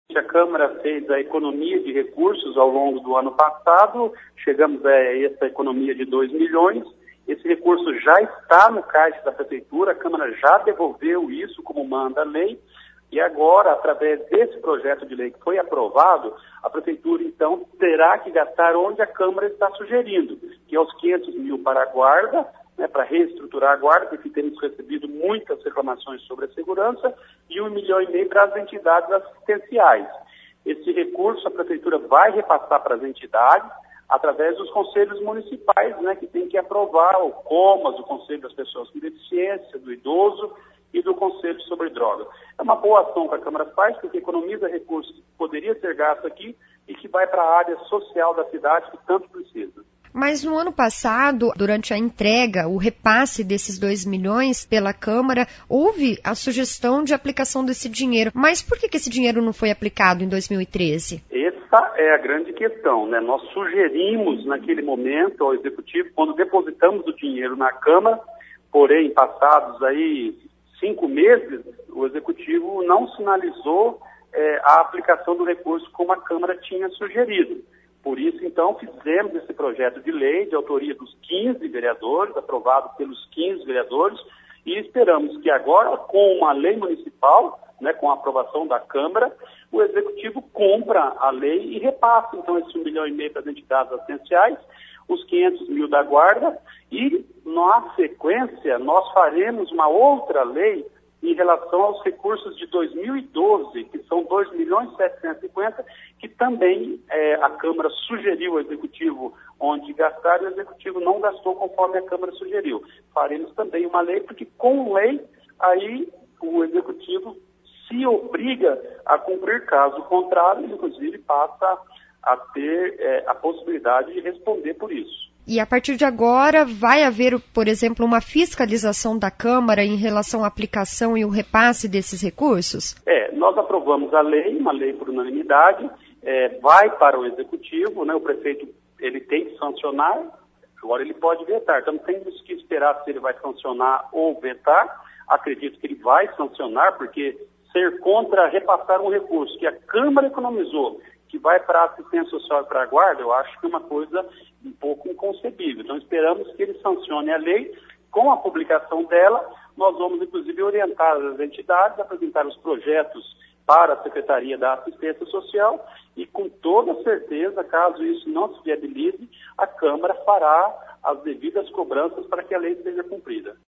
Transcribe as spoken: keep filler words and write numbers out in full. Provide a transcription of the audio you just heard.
A Câmara fez a economia de recursos ao longo do ano passado, chegamos a essa economia de dois milhões, esse recurso já está no caixa da Prefeitura, a Câmara já devolveu isso como manda a lei, e agora, através desse projeto de lei que foi aprovado, a Prefeitura, então, terá que gastar onde a Câmara está sugerindo, que é os quinhentos mil para a Guarda, né, para reestruturar a Guarda, porque temos recebido muitas reclamações sobre a segurança, e um milhão e meio para as entidades assistenciais. Esse recurso a Prefeitura vai repassar para as entidades, através dos conselhos municipais, né, que tem que aprovar o COMAS, o Conselho das Pessoas com Deficiência, do Idoso e do Conselho sobre Drogas. É uma boa ação que a Câmara faz, porque economiza recursos que poderia ser gasto aqui e que vai para a área social da cidade que tanto precisa. Mas no ano passado, durante a entrega, o repasse desses dois milhões pela Câmara, houve a sugestão de aplicação desse dinheiro. Mas por que, que esse dinheiro não foi aplicado em dois mil e treze? Essa é a grande questão, né? Nós sugerimos naquele momento ao Executivo, quando depositamos o dinheiro na Câmara, porém, passados aí cinco meses, o Executivo não sinalizou é, a aplicação do recurso como a Câmara tinha sugerido. Por isso, então, fizemos esse projeto de lei de autoria dos quinze vereadores, aprovado pelos quinze vereadores, e esperamos que agora, com uma lei municipal, né, com a aprovação da Câmara, o Executivo cumpra a lei e repasse, então, esse um milhão e meio para as entidades assistenciais, os quinhentos mil da Guarda, e, na sequência, nós faremos uma outra lei em relação aos recursos de dois mil e doze, que são dois milhões setecentos e cinquenta, que também é, a Câmara sugeriu ao Executivo onde gastar, e o Executivo não gastou conforme a Câmara sugeriu. Faremos também uma lei, porque com lei, aí o Executivo se obriga a cumprir, caso contrário, inclusive passa a ter é, a possibilidade de responder por isso. E a partir de agora vai haver, por exemplo, uma fiscalização da Câmara em relação à aplicação e o repasse desses recursos? É, nós aprovamos a lei, uma lei por unanimidade, é, vai para o Executivo, né, o prefeito ele tem que sancionar, agora ele pode vetar, então temos que esperar se ele vai sancionar ou vetar, acredito que ele vai sancionar, porque ser contra repassar um recurso que a Câmara economizou, que vai para a assistência social e para a Guarda, eu acho que é uma coisa um pouco inconcebível. Então, esperamos que ele sancione a lei. Com a publicação dela, nós vamos, inclusive, orientar as entidades, apresentar os projetos para a Secretaria da Assistência Social e, com toda certeza, caso isso não se viabilize, a Câmara fará as devidas cobranças para que a lei seja cumprida.